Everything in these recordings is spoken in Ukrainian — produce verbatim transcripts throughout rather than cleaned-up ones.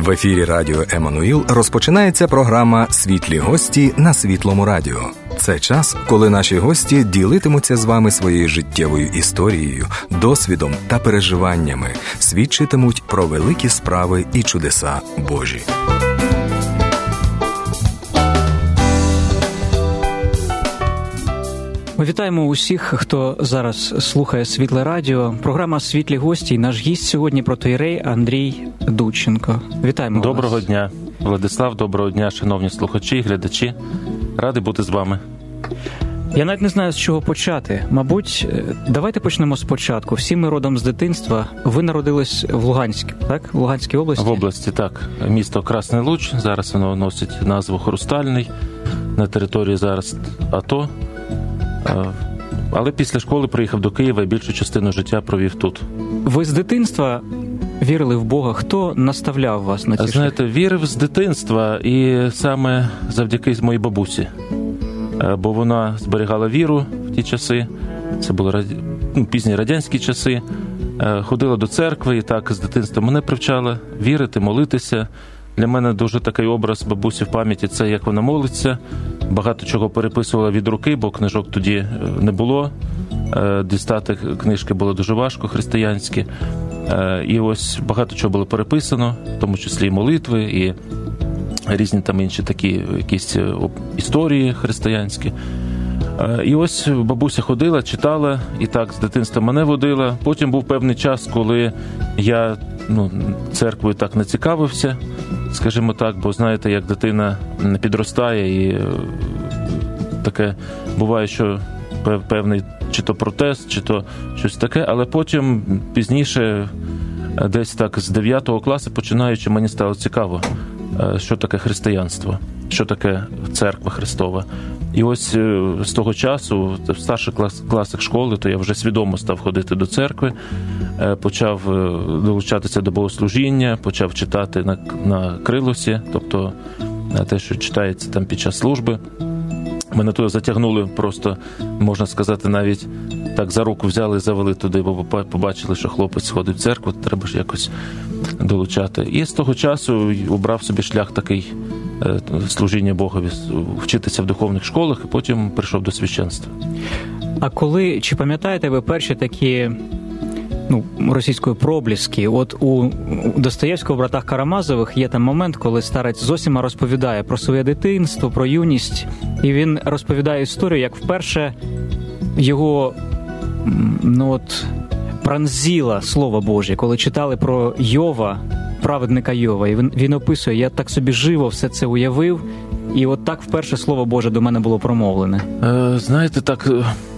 В ефірі Радіо Еммануїл розпочинається програма «Світлі гості» на Світлому радіо. Це час, коли наші гості ділитимуться з вами своєю життєвою історією, досвідом та переживаннями, свідчитимуть про великі справи і чудеса Божі. Ми вітаємо усіх, хто зараз слухає Світле радіо. Програма «Світлі гості» і наш гість сьогодні протоієрей Андрій Дудченко. Вітаємо Доброго вас. Доброго дня, Владислав, доброго дня, шановні слухачі, глядачі. Радий бути з вами. Я навіть не знаю, з чого почати. Мабуть, давайте почнемо спочатку. Всі ми родом з дитинства. Ви народились в Луганській, так? В Луганській області? В області, так. Місто Красний Луч. Зараз воно носить назву Хрустальний. На території зараз АТО. Але після школи приїхав до Києва і більшу частину життя провів тут. Ви з дитинства вірили в Бога? Хто наставляв вас на ці Знаєте, шляхи? вірив з дитинства і саме завдяки моїй бабусі. Бо вона зберігала віру в ті часи, це були раді... ну, пізні радянські часи. Ходила до церкви і так з дитинства мене привчала вірити, молитися. Для мене дуже такий образ бабусі в пам'яті – це як вона молиться. Багато чого переписувала від руки, бо книжок тоді не було. Дістати книжки було дуже важко, християнські. І ось багато чого було переписано, в тому числі і молитви, і різні там інші такі якісь історії християнські. І ось бабуся ходила, читала, і так з дитинства мене водила. Потім був певний час, коли я ну, церквою так не цікавився, скажімо так, бо знаєте, як дитина підростає, і таке буває, що певний чи то протест, чи то щось таке, але потім пізніше, десь так з дев'ятого класу починаючи, мені стало цікаво, що таке християнство, що таке церква Христова. І ось з того часу, в старших класах школи, то я вже свідомо став ходити до церкви, почав долучатися до богослужіння, почав читати на, на крилосі, тобто те, що читається там під час служби. Мене туди затягнули просто, можна сказати, навіть так за руку взяли і завели туди, бо побачили, що хлопець ходить в церкву, треба ж якось долучати. І з того часу обрав собі шлях такий служіння Богові, вчитися в духовних школах, і потім прийшов до священства. А коли, чи пам'ятаєте ви перші такі, ну, російської пробліски? От у Достоєвського в «Братах Карамазових» є там момент, коли старець Зосима розповідає про своє дитинство, про юність, і він розповідає історію, як вперше його, ну от, пронзило Слово Боже, коли читали про Йова, праведника Йова, і він, він описує, я так собі живо все це уявив, і от так вперше Слово Боже до мене було промовлене. Е, знаєте, так,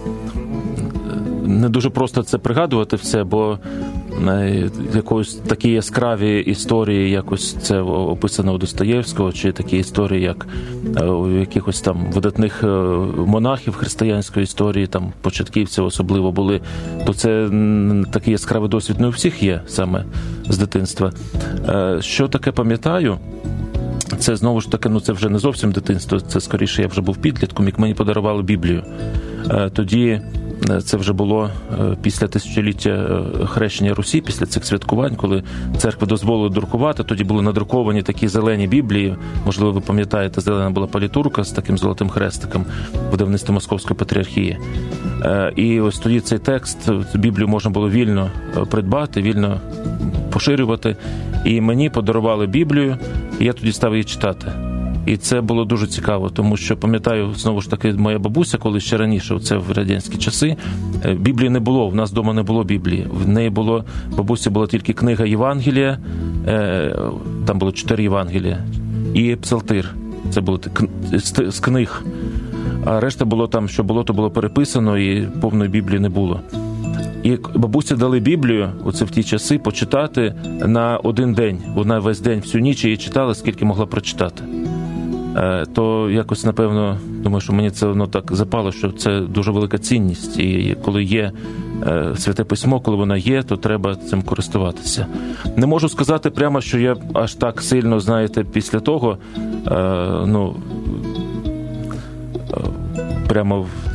не дуже просто це пригадувати все, бо якось такі яскраві історії, якось це описано у Достоєвського, чи такі історії, як у якихось там видатних монахів християнської історії, там початківців особливо були, то це такий яскравий досвід не у всіх є саме з дитинства. Що таке пам'ятаю? Це знову ж таки, ну це вже не зовсім дитинство, це скоріше я вже був підлітком, як мені подарували Біблію. Тоді це вже було після тисячоліття хрещення Русі, після цих святкувань, коли церква дозволила друкувати, тоді були надруковані такі зелені Біблії, можливо, ви пам'ятаєте, зелена була палітурка з таким золотим хрестиком, видавництво Московської патріархії. І ось тоді цей текст, Біблію можна було вільно придбати, вільно поширювати, і мені подарували Біблію, і я тоді став її читати. І це було дуже цікаво, тому що, пам'ятаю, знову ж таки, моя бабуся, коли ще раніше, це в радянські часи, Біблії не було, в нас вдома не було Біблії. В неї було, бабусі була тільки книга Євангелія, там було чотири Євангелія, і Псалтир, це було з книг. А решта було там, що було, то було переписано, і повної Біблії не було. І бабусі дали Біблію, оце в ті часи, почитати на один день. Вона весь день, всю ніч її читала, скільки могла прочитати. То якось, напевно, думаю, що мені це воно так запало, що це дуже велика цінність. І коли є Святе Письмо, коли воно є, то треба цим користуватися. Не можу сказати прямо, що я аж так сильно, знаєте, після того, ну, прямо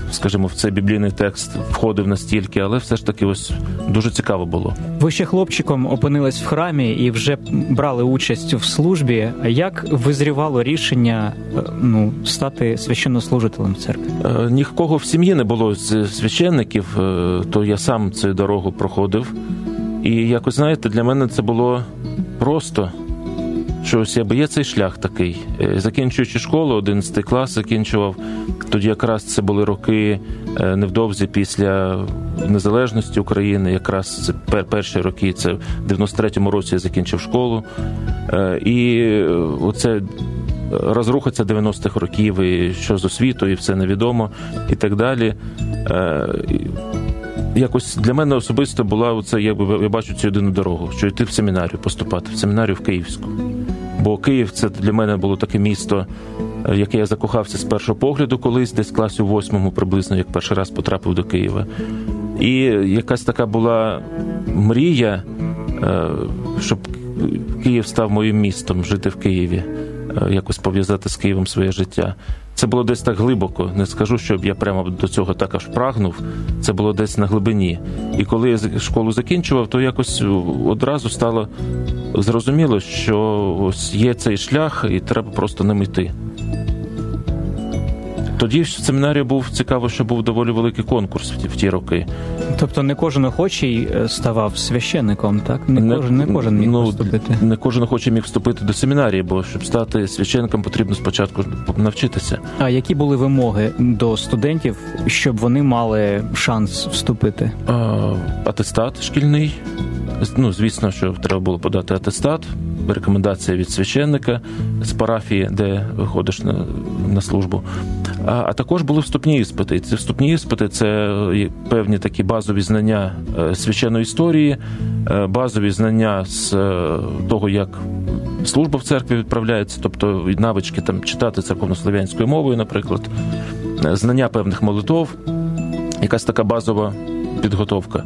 скажімо, в цей біблійний текст входив настільки, але все ж таки ось дуже цікаво було. Ви ще хлопчиком опинились в храмі і вже брали участь в службі. Як визрівало рішення, ну, стати священнослужителем церкви? Нікого в сім'ї не було з священників, то я сам цю дорогу проходив. І якось, знаєте, для мене це було просто, що ось якби є цей шлях такий. Закінчуючи школу, одинадцятий клас закінчував, тоді якраз це були роки невдовзі після незалежності України, якраз це перші роки, це в дев'яносто третьому році я закінчив школу. І оце розруха це дев'яностих років, і що з освітою, все невідомо, і так далі. Якось для мене особисто була оце, якби я бачу цю єдину дорогу, що йти в семінарію, поступати, в семінарію в Київську. Бо Київ – це для мене було таке місто, яке я закохався з першого погляду колись, десь в класі у восьмому приблизно, як перший раз потрапив до Києва. І якась така була мрія, щоб Київ став моїм містом, жити в Києві, якось пов'язати з Києвом своє життя. Це було десь так глибоко. Не скажу, щоб я прямо до цього так аж прагнув. Це було десь на глибині. І коли я школу закінчував, то якось одразу стало зрозуміло, що ось є цей шлях, і треба просто ним йти. Тоді в семінарії був цікаво, що був доволі великий конкурс в ті, в ті роки. Тобто не кожен охочий ставав священником, так? Не, не кожен, не кожен міг ну, вступити. Не кожен охочий міг вступити до семінарії, бо щоб стати священником, потрібно спочатку навчитися. А які були вимоги до студентів, щоб вони мали шанс вступити? А, атестат шкільний. Ну, звісно, що треба було подати атестат, рекомендація від священника з парафії, де ходиш на, на службу. А, а також були вступні іспити. Ці вступні іспити – це певні такі базові знання священної історії, базові знання з того, як служба в церкві відправляється, тобто навички там читати церковнослов'янською мовою, наприклад, знання певних молитов, якась така базова підготовка.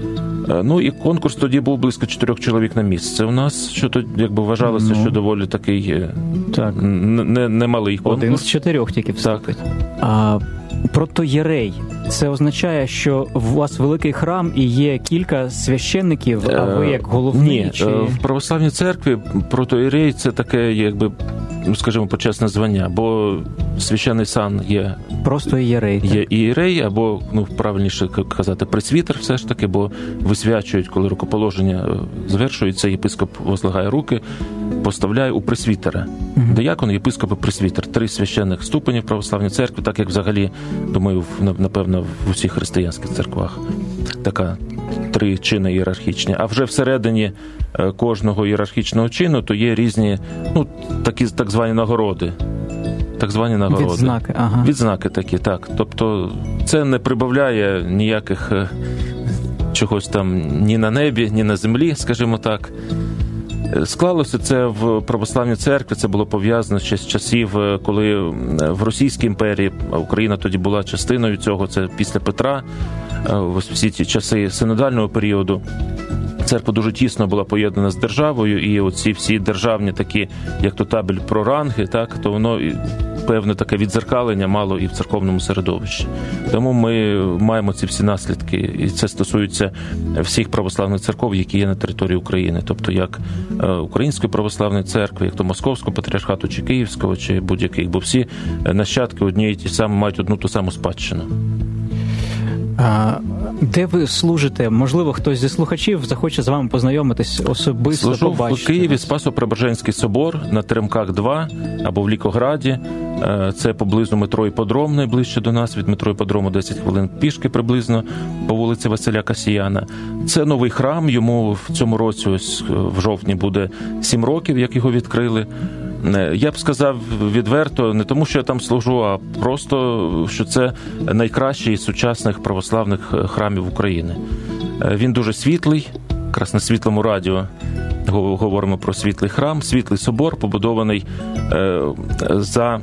Ну і конкурс тоді був близько чотирьох чоловік на місце у нас, що то якби вважалося, ну, що доволі такий так. не, не малий конкурс. Один з чотирьох тільки вступить. А протоєрей – це означає, що у вас великий храм і є кілька священників, а ви як головний? Ні, чи... в православній церкві протоєрей – це таке, якби, ну, скажімо, почесне звання, бо священний сан є... Просто ієрей. Є ієрей, або, ну, правильніше казати, пресвітер все ж таки, бо висвячують, коли рукоположення звершується, єпископ возлагає руки, поставляє у пресвітера. Угу. Диякон, єпископ і пресвітер. Три священних ступені в православній церкві, так як взагалі, думаю, напевно, в усіх християнських церквах. Така три чини ієрархічні. А вже всередині кожного ієрархічного чину то є різні, ну, такі так звані нагороди. Так звані нагороди. Відзнаки, ага. Відзнаки такі, так. Тобто це не прибавляє ніяких чогось там ні на небі, ні на землі, скажімо так. Склалося це в православній церкві, це було пов'язано ще з часів, коли в Російській імперії, а Україна тоді була частиною цього, це після Петра, всі ці часи синодального періоду. Церква дуже тісно була поєднана з державою, і оці всі державні такі, як то табель про ранги, так, то воно певне таке віддзеркалення мало і в церковному середовищі. Тому ми маємо ці всі наслідки, і це стосується всіх православних церков, які є на території України, тобто як Української православної церкви, як то Московського патріархату, чи Київського, чи будь-яких, бо всі нащадки однієї ті самі мають одну ту саму спадщину. А де ви служите? Можливо, хтось зі слухачів захоче з вами познайомитись особисто, Служу побачити. в Києві Спасо-Преображенський собор на Теремках два або в Лікограді. Це поблизу метро Іпподром, найближче до нас. Від метро Іпподрому десять хвилин пішки приблизно по вулиці Василя Касіяна. Це новий храм, йому в цьому році, ось в жовтні, буде сім років, як його відкрили. Я б сказав відверто, не тому, що я там служу, а просто, що це найкращий із сучасних православних храмів України. Він дуже світлий, якраз на Світлому радіо говоримо про світлий храм, світлий собор, побудований за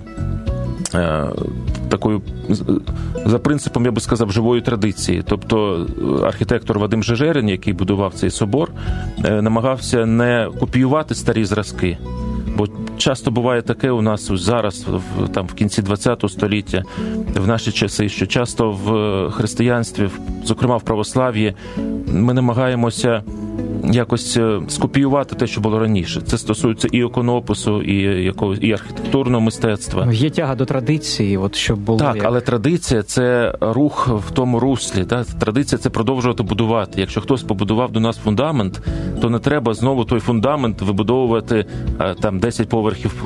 такою, за принципом, я би сказав, живої традиції. Тобто архітектор Вадим Жежерин, який будував цей собор, намагався не копіювати старі зразки, Бо часто буває таке у нас зараз, там, в кінці ХХ століття, в наші часи, що часто в християнстві, зокрема в православ'ї, ми намагаємося якось скопіювати те, що було раніше. Це стосується і іконопису, і якогось і архітектурного мистецтва. Є тяга до традиції, от щоб було. Так, як... але традиція – це рух в тому руслі. Да? Традиція – це продовжувати будувати. Якщо хтось побудував до нас фундамент, то не треба знову той фундамент вибудовувати там десять поверхів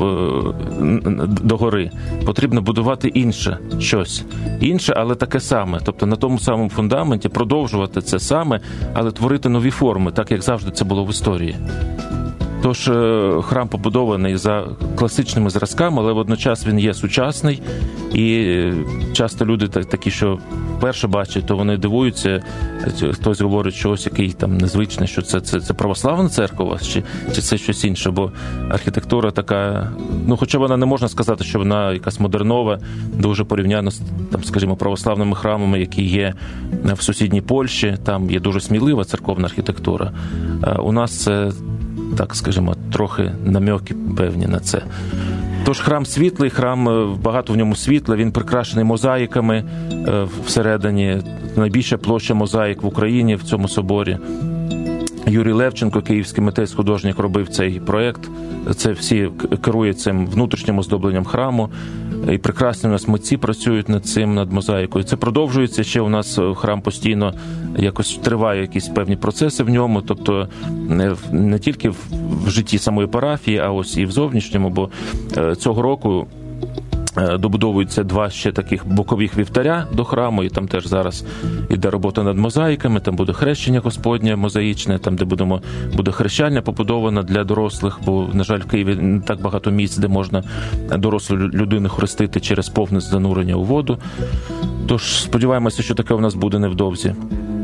догори. Потрібно будувати інше щось. Інше, але таке саме. Тобто на тому самому фундаменті продовжувати це саме, але творити нові форми, так як завжди це було в історії. Тож храм побудований за класичними зразками, але водночас він є сучасний. І часто люди такі, що вперше бачать, то вони дивуються. Хтось говорить, що ось який там незвичний, що це, це, це православна церква у вас, чи, чи це щось інше. Бо архітектура така, ну хоча вона не можна сказати, що вона якась модернова, дуже порівняно з, там, скажімо, православними храмами, які є в сусідній Польщі. Там є дуже смілива церковна архітектура. А у нас це, так скажімо, трохи намьоки певні на це. Тож храм світлий, храм, багато в ньому світла, він прикрашений мозаїками всередині, найбільша площа мозаїк в Україні в цьому соборі. Юрій Левченко, київський митець-художник, робив цей проєкт. Це всі керує цим внутрішнім оздобленням храму. І прекрасні у нас митці працюють над цим, над мозаїкою. Це продовжується ще, у нас храм постійно якось триває якісь певні процеси в ньому, тобто не тільки в житті самої парафії, а ось і в зовнішньому, бо цього року добудовуються два ще таких бокових вівтаря до храму, і там теж зараз іде робота над мозаїками, там буде хрещення Господнє мозаїчне, там де будемо, буде хрещання побудовано для дорослих, бо, на жаль, в Києві не так багато місць, де можна дорослу людину хрестити через повне занурення у воду. Тож сподіваємося, що таке у нас буде невдовзі.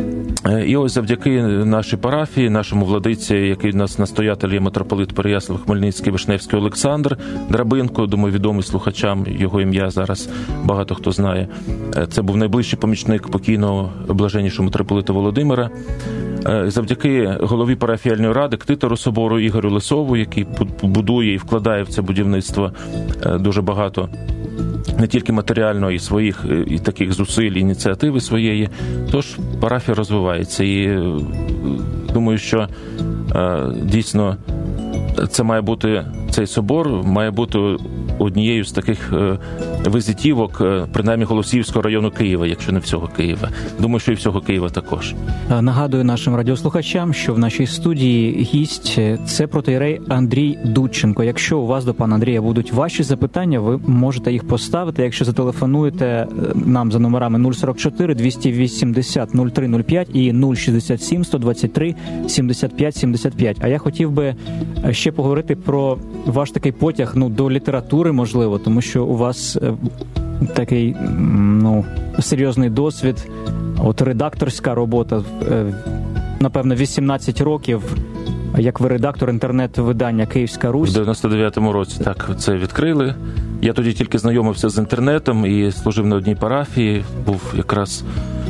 І ось завдяки нашій парафії, нашому владиці, який у нас настоятель є митрополит Переяслав-Хмельницький, Вишневський Олександр Драбинко, думаю, відомий слухачам, його ім'я зараз багато хто знає. Це був найближчий помічник покійного блаженнішого митрополита Володимира. Завдяки голові парафіяльної ради, ктитору собору Ігорю Лисову, який будує і вкладає в це будівництво дуже багато не тільки матеріально, і своїх і таких зусиль, ініціативи своєї. Тож парафія розвивається. І думаю, що дійсно це має бути, цей собор має бути однією з таких візитівок, принаймні Голосіївського району Києва, якщо не всього Києва. Думаю, що і всього Києва також. Нагадую нашим радіослухачам, що в нашій студії гість – це протоієрей Андрій Дудченко. Якщо у вас до пана Андрія будуть ваші запитання, ви можете їх поставити. Якщо зателефонуєте нам за номерами нуль сорок чотири двісті вісімдесят нуль три нуль п'ять і нуль шістдесят сім сто двадцять три сімдесят п'ять сімдесят п'ять. А я хотів би ще поговорити про ваш такий потяг, ну, до літератури, можливо, тому що у вас такий, ну, серйозний досвід, от редакторська робота, напевно, вісімнадцять років, як ви редактор інтернет-видання «Київська Русь». В дев'яносто дев'ятому році, так, це відкрили. Я тоді тільки знайомився з інтернетом і служив на одній парафії, був якраз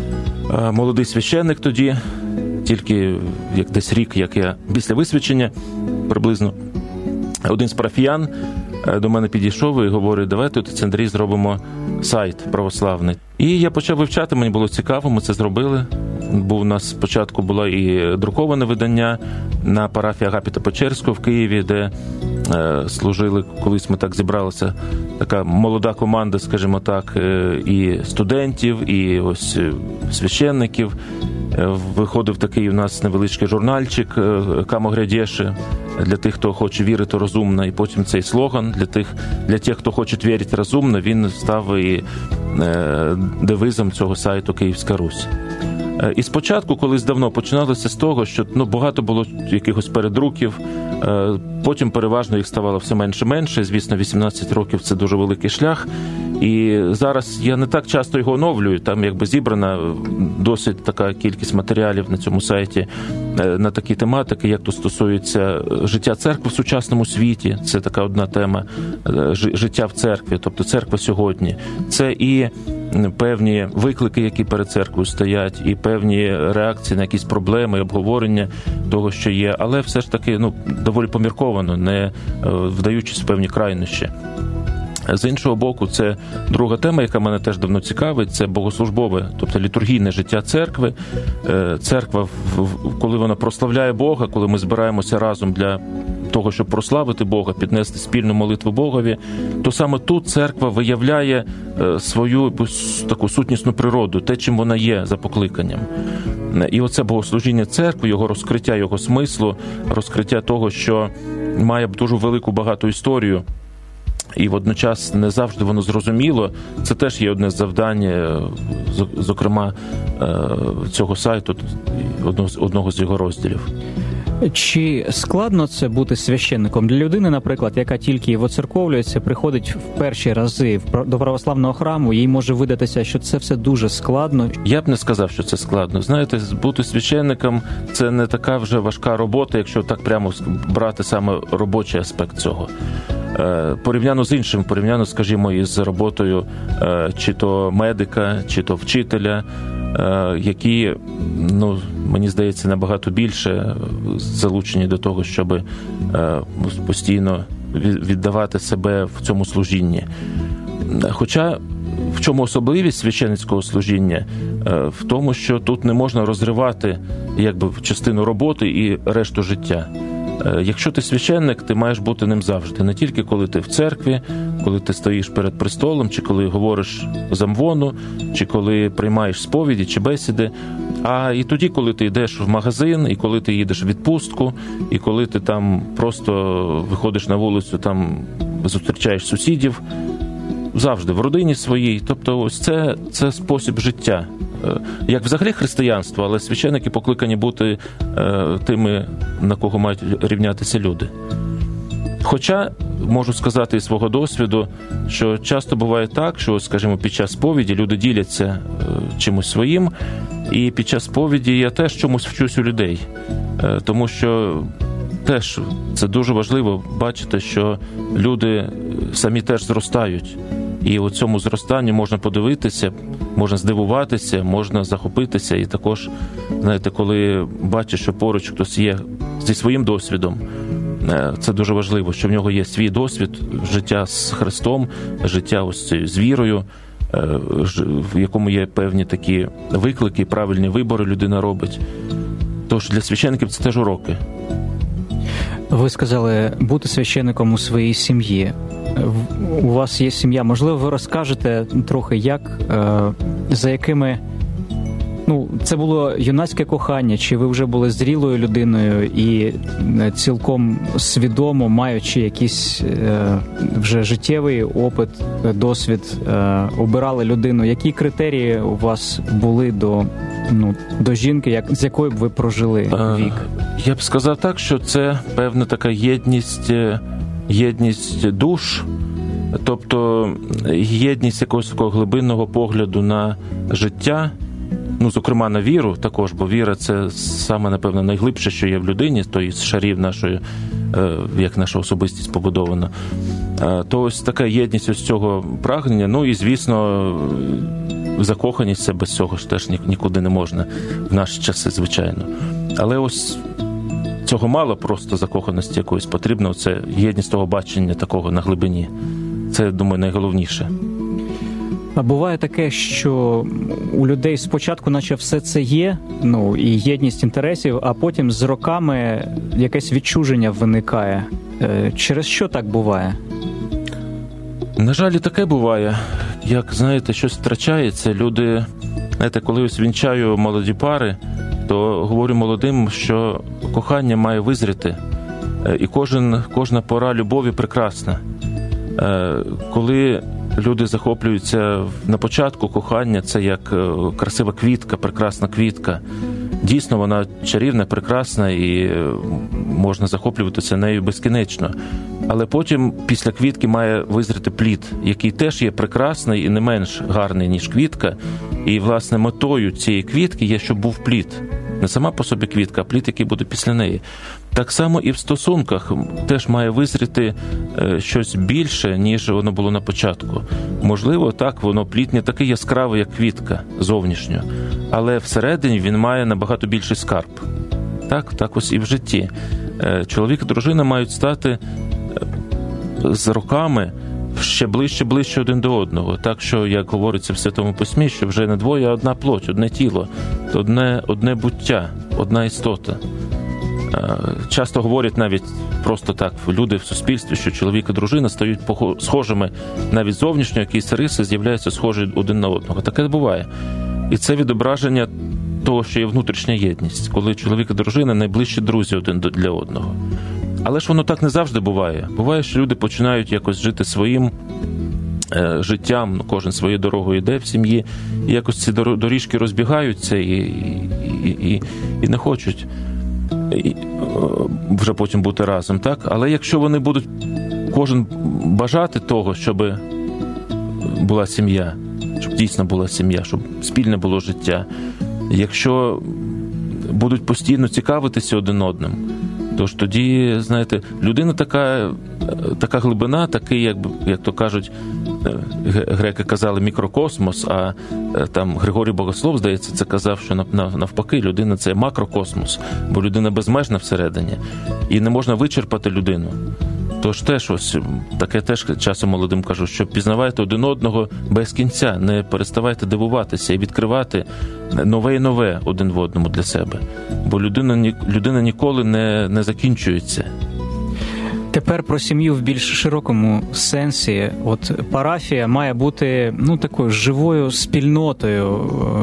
молодий священник тоді, тільки як десь рік, як я після висвячення, приблизно, один з парафіян до мене підійшов і говорить: давайте, отець Андрій, зробимо сайт православний. І я почав вивчати, мені було цікаво, ми це зробили. Бо у нас спочатку було і друковане видання на парафії Агапіта Печерського в Києві, де е, служили, колись ми так зібралися, така молода команда, скажімо так, е, і студентів, і ось священників. Е, виходив такий у нас невеличкий журнальчик е, «Камо грядєше», для тих, хто хоче вірити розумно, і потім цей слоган для тих, для тих, хто хоче вірити розумно, він став і е, девизом цього сайту «Київська Русь». І спочатку, колись давно, починалося з того, що, ну, багато було якихось передруків, потім переважно їх ставало все менше-менше. Звісно, вісімнадцять років – це дуже великий шлях. І зараз я не так часто його оновлюю, там якби зібрана досить така кількість матеріалів на цьому сайті на такі тематики, як то стосується життя церкви в сучасному світі, це така одна тема, життя в церкві, тобто церква сьогодні. Це і певні виклики, які перед церквою стоять, і певні реакції на якісь проблеми, обговорення того, що є, але все ж таки ну, доволі помірковано, не вдаючись в певні крайнощі. З іншого боку, це друга тема, яка мене теж давно цікавить, це богослужбове, тобто літургійне життя церкви. Церква, коли вона прославляє Бога, коли ми збираємося разом для того, щоб прославити Бога, піднести спільну молитву Богові, то саме тут церква виявляє свою таку сутнісну природу, те, чим вона є за покликанням. І оце богослужіння церкви, його розкриття, його смислу, розкриття того, що має дуже велику багату історію, і водночас не завжди воно зрозуміло. Це теж є одне з завдань, зокрема, цього сайту, одного з його розділів. Чи складно це бути священником для людини, наприклад, яка тільки воцерковлюється, приходить в перші рази до православного храму, їй може видатися, що це все дуже складно? Я б не сказав, що це складно. Знаєте, бути священником – це не така вже важка робота, якщо так прямо брати саме робочий аспект цього. Порівняно з іншим, порівняно, скажімо, із роботою чи то медика, чи то вчителя, які, ну, мені здається, набагато більше залучені до того, щоб постійно віддавати себе в цьому служінні. Хоча в чому особливість священницького служіння? В тому, що тут не можна розривати якби частину роботи і решту життя. Якщо ти священник, ти маєш бути ним завжди. Не тільки коли ти в церкві, коли ти стоїш перед престолом, чи коли говориш з амвону, чи коли приймаєш сповіді, чи бесіди, а і тоді, коли ти йдеш в магазин, і коли ти їдеш в відпустку, і коли ти там просто виходиш на вулицю, там зустрічаєш сусідів, завжди в родині своїй. Тобто ось це, це спосіб життя. Як взагалі християнство, але священники покликані бути е, тими, на кого мають рівнятися люди. Хоча, можу сказати із свого досвіду, що часто буває так, що, скажімо, під час сповіді люди діляться е, чимось своїм, і під час сповіді я теж чомусь вчусь у людей. Е, тому що теж це дуже важливо бачити, що люди самі теж зростають. І у цьому зростанні можна подивитися, можна здивуватися, можна захопитися. І також, знаєте, коли бачиш, що поруч хтось є зі своїм досвідом, це дуже важливо, що в нього є свій досвід життя з Христом, життя ось з вірою, в якому є певні такі виклики, правильні вибори людина робить. Тож для священників це теж уроки. Ви сказали, бути священником у своїй сім'ї. У вас є сім'я. Можливо, ви розкажете трохи, як, за якими... Ну, це було юнацьке кохання, чи ви вже були зрілою людиною і цілком свідомо, маючи якийсь вже життєвий опит, досвід, обирали людину? Які критерії у вас були до, ну, до жінки, як, з якою б ви прожили вік? Я б сказав так, що це певна така єдність, єдність душ, тобто єдність якогось такого глибинного погляду на життя, ну, зокрема, на віру також, бо віра – це саме, напевно, найглибше, що є в людині, то із шарів нашої, як наша особистість побудована. То ось така єдність ось цього прагнення, ну і, звісно, закоханість, це без цього ж теж нікуди не можна в наші часи, звичайно. Але ось цього мало, просто закоханості якоїсь потрібно, це єдність того бачення такого на глибині. Це, думаю, найголовніше. А буває таке, що у людей спочатку наче все це є, ну, і єдність інтересів, а потім з роками якесь відчуження виникає. Через що так буває? На жаль, і таке буває. Як, знаєте, щось втрачається. Люди, знаєте, коли ось вінчаю молоді пари, то говорю молодим, що кохання має визріти. І кожен, кожна пора любові прекрасна. Коли люди захоплюються на початку кохання, це як красива квітка, прекрасна квітка. Дійсно, вона чарівна, прекрасна і можна захоплюватися нею безкінечно. Але потім після квітки має визріти плід, який теж є прекрасний і не менш гарний, ніж квітка. І, власне, метою цієї квітки є, щоб був плід. Не сама по собі квітка, а плід, який буде після неї. Так само і в стосунках теж має визріти щось більше, ніж воно було на початку. Можливо, так, воно плід не такий яскравий, як квітка зовнішньо, але всередині він має набагато більший скарб. Так, так ось і в житті. Чоловік і дружина мають стати з роками ще ближче-ближче один до одного. Так що, як говориться в Святому Письмі, що вже не двоє, а одна плоть, одне тіло, одне, одне буття, одна істота. Часто говорять навіть просто так люди в суспільстві, що чоловік і дружина стають схожими навіть зовнішньо, якісь риси з'являються схожі один на одного. Таке буває. І це відображення того, що є внутрішня єдність, коли чоловік і дружина найближчі друзі один для одного. Але ж воно так не завжди буває. Буває, що люди починають якось жити своїм е, життям, ну, кожен своєю дорогою йде в сім'ї, і якось ці доріжки розбігаються і, і, і, і не хочуть і, вже потім бути разом. Так? Але якщо вони будуть кожен бажати того, щоб була сім'я, щоб дійсно була сім'я, щоб спільне було життя, якщо будуть постійно цікавитися один одним, тож тоді, знаєте, людина така, така глибина, такий, як, як то кажуть, греки казали мікрокосмос, а там Григорій Богослов, здається, це казав, що навпаки, людина – це макрокосмос, бо людина безмежна всередині, і не можна вичерпати людину. Тож теж ось, таке теж часом молодим кажу, що пізнавайте один одного без кінця, не переставайте дивуватися і відкривати нове і нове один в одному для себе. Бо людина, людина ніколи не, не закінчується. Тепер про сім'ю в більш широкому сенсі. От парафія має бути, ну, такою живою спільнотою,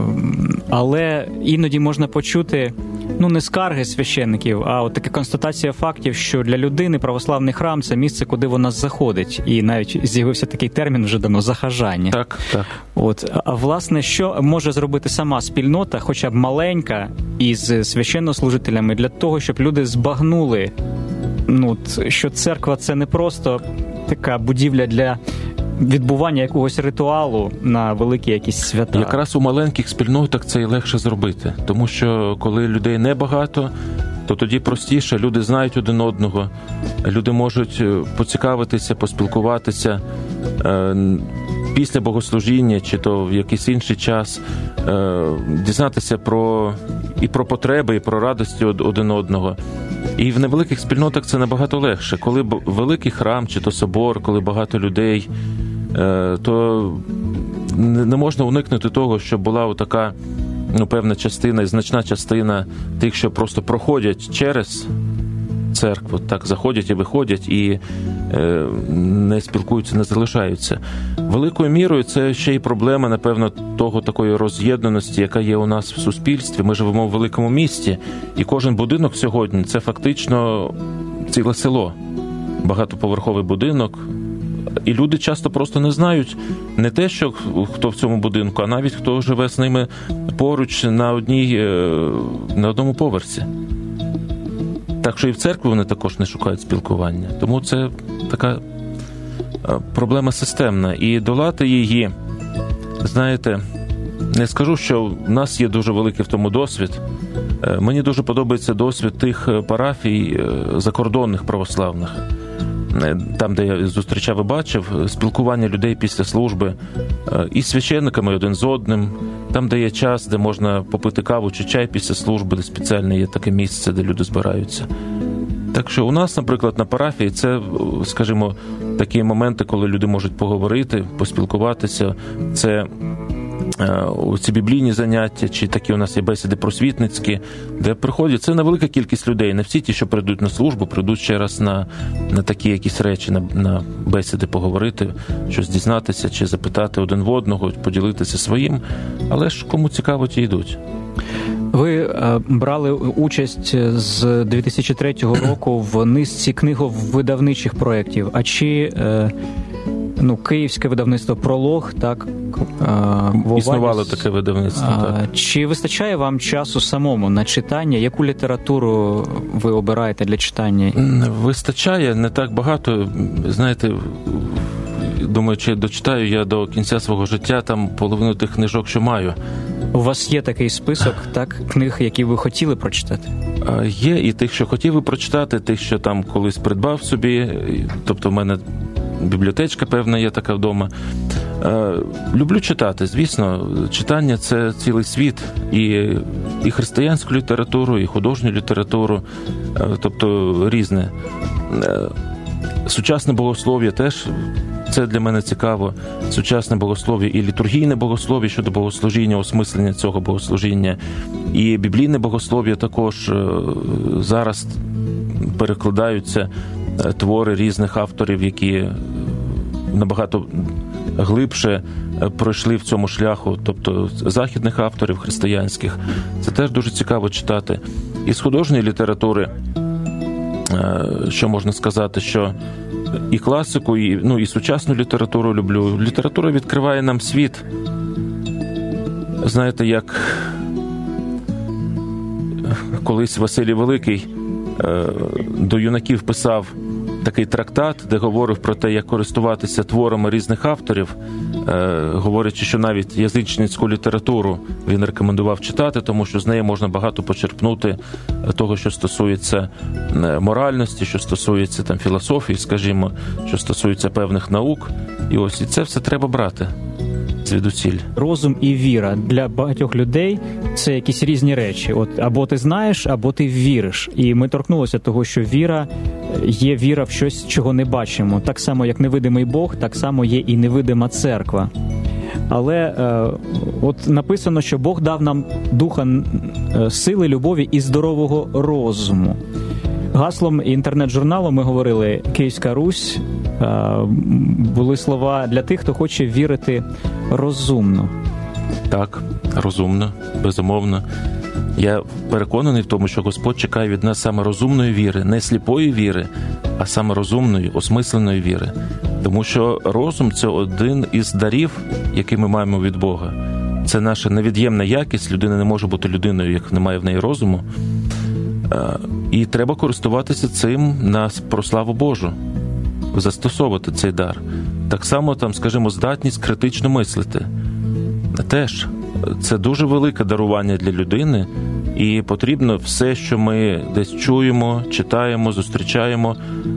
але іноді можна почути, ну, не скарги священників, а от така констатація фактів, що для людини православний храм – це місце, куди вона заходить. І навіть з'явився такий термін вже давно – захажання. Так, так. От, а власне, що може зробити сама спільнота, хоча б маленька, із священнослужителями, для того, щоб люди збагнули, ну, що церква – це не просто така будівля для відбування якогось ритуалу на великі якісь свята. Якраз у маленьких спільнотах це і легше зробити. Тому що коли людей небагато, то тоді простіше, люди знають один одного, люди можуть поцікавитися, поспілкуватися після богослужіння чи то в якийсь інший час, дізнатися про і про потреби, і про радості один одного. І в невеликих спільнотах це набагато легше. Коли великий храм чи то собор, коли багато людей, то не можна уникнути того, що була така, ну, певна частина і значна частина тих, що просто проходять через церкву, так заходять і виходять, і е, не спілкуються, не залишаються. Великою мірою це ще й проблема, напевно, того такої роз'єднаності, яка є у нас в суспільстві. Ми живемо в великому місті, і кожен будинок сьогодні – це фактично ціле село. Багатоповерховий будинок. І люди часто просто не знають не те, що хто в цьому будинку, а навіть хто живе з ними поруч на, одній, на одному поверсі. Так що і в церкві вони також не шукають спілкування. Тому це така проблема системна. І долати її, знаєте, не скажу, що в нас є дуже великий в тому досвід. Мені дуже подобається досвід тих парафій закордонних православних. Там, де я зустрічав і бачив, спілкування людей після служби із священниками один з одним, там, де є час, де можна попити каву чи чай після служби, де спеціальне є таке місце, де люди збираються. Так що у нас, наприклад, на парафії це, скажімо, такі моменти, коли люди можуть поговорити, поспілкуватися. Це ці біблійні заняття, чи такі у нас є бесіди просвітницькі, де приходять, це невелика кількість людей, не всі ті, що прийдуть на службу, прийдуть ще раз на, на такі якісь речі, на, на бесіди поговорити, щось дізнатися, чи запитати один в одного, поділитися своїм, але ж кому цікаво, ті йдуть. Ви брали участь з дві тисячі третього року в низці книговидавничих проєктів, а чи... Ну, київське видавництво «Пролог», так? Існувало таке видавництво, так. Чи вистачає вам часу самому на читання? Яку літературу ви обираєте для читання? Вистачає, не так багато. Знаєте, думаю, чи дочитаю я до кінця свого життя там половину тих книжок, що маю. У вас є такий список, так, книг, які ви хотіли прочитати? Є і тих, що хотів би прочитати, тих, що там колись придбав собі. Тобто в мене бібліотечка певна є така вдома. Люблю читати, звісно. Читання – це цілий світ. І, і християнську літературу, і художню літературу, тобто різне. Сучасне богослов'я теж, це для мене цікаво. Сучасне богослов'я і літургійне богослов'я щодо богослужіння, осмислення цього богослужіння. І біблійне богослов'я також. Зараз перекладаються твори різних авторів, які набагато глибше пройшли в цьому шляху, тобто західних авторів християнських. Це теж дуже цікаво читати. Із художньої літератури, що можна сказати, що і класику, і, ну, і сучасну літературу люблю. Література відкриває нам світ. Знаєте, як колись Василій Великий до юнаків писав такий трактат, де говорив про те, як користуватися творами різних авторів, говорячи, що навіть язичницьку літературу він рекомендував читати, тому що з неї можна багато почерпнути того, що стосується моральності, що стосується там філософії, скажімо, що стосується певних наук. І ось і це все треба брати звідусіль. Розум і віра для багатьох людей – це якісь різні речі. От або ти знаєш, або ти віриш. І ми торкнулися того, що віра є віра в щось, чого не бачимо. Так само, як невидимий Бог, так само є і невидима церква. Але е, от написано, що Бог дав нам духа сили, любові і здорового розуму. Гаслом інтернет-журналу ми говорили «Київська Русь». Були слова для тих, хто хоче вірити розумно. Так, розумно, безумовно. Я переконаний в тому, що Господь чекає від нас саме розумної віри, не сліпої віри, а саме розумної, осмисленої віри. Тому що розум – це один із дарів, який ми маємо від Бога. Це наша невід'ємна якість. Людина не може бути людиною, як немає в неї розуму. І треба користуватися цим на прославу Божу, застосовувати цей дар. Так само, там, скажімо, здатність критично мислити. Теж це дуже велике дарування для людини, і потрібно все, що ми десь чуємо, читаємо, зустрічаємо,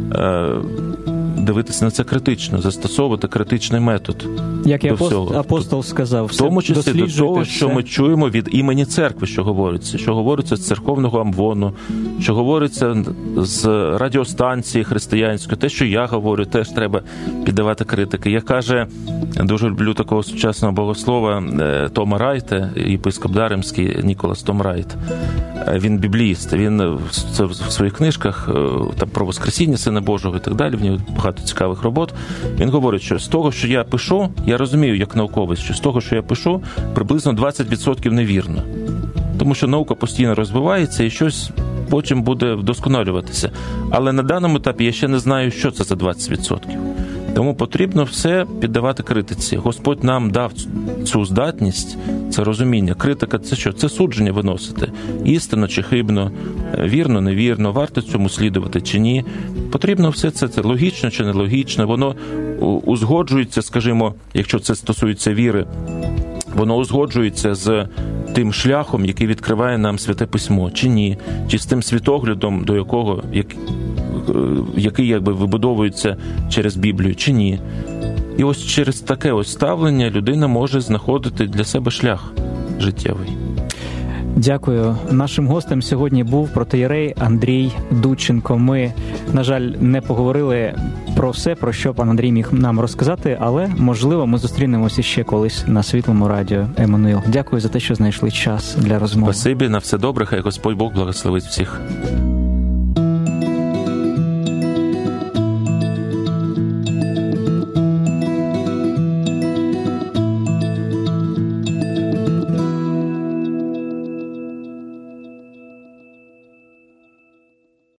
дивитися на це критично, застосовувати критичний метод. Як і апостол, апостол сказав, в тому числі до того, що ми чуємо від імені церкви, що говориться, що говориться з церковного амвону, що говориться з радіостанції християнської, те, що я говорю, теж треба піддавати критики. Я каже, дуже люблю такого сучасного богослова Тома Райта, єпископ Даремський Ніколас Том Райт. Він бібліїст, він це в своїх книжках там про Воскресіння Сина Божого і так далі, в нього багато цікавих робот. Він говорить, що з того, що я пишу, я розумію як науковець, що з того, що я пишу, приблизно двадцять відсотків невірно. Тому що наука постійно розвивається і щось потім буде вдосконалюватися. Але на даному етапі я ще не знаю, що це за двадцять відсотків. Тому потрібно все піддавати критиці. Господь нам дав цю здатність, це розуміння. Критика – це що? Це судження виносити. Істинно чи хибно, вірно, невірно, варто цьому слідувати чи ні. Потрібно все це, це логічно чи нелогічно. Воно узгоджується, скажімо, якщо це стосується віри, воно узгоджується з тим шляхом, який відкриває нам Святе Письмо, чи ні, чи з тим світоглядом, до якого, як, який якби вибудовується через Біблію, чи ні. І ось через таке ось ставлення людина може знаходити для себе шлях життєвий. Дякую. Нашим гостем сьогодні був протоієрей Андрій Дудченко. Ми, на жаль, не поговорили про все, про що пан Андрій міг нам розказати, але, можливо, ми зустрінемося ще колись на Світлому радіо Еммануїл. Дякую за те, що знайшли час для розмови. Спасибі, на все добре, хай Господь Бог благословить всіх.